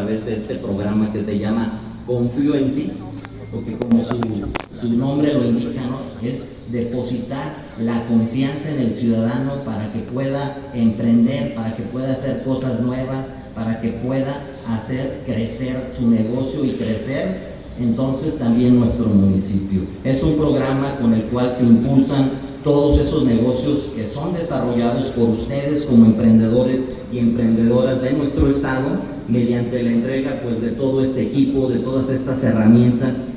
través de este programa que se llama Confío en Ti, porque como su nombre lo indica, ¿no? Es depositar la confianza en el ciudadano para que pueda emprender, para que pueda hacer cosas nuevas, para que pueda hacer crecer su negocio y crecer entonces también nuestro municipio. Es un programa con el cual se impulsan todos esos negocios que son desarrollados por ustedes como emprendedores y emprendedoras de nuestro estado, mediante la entrega pues de todo este equipo, de todas estas herramientas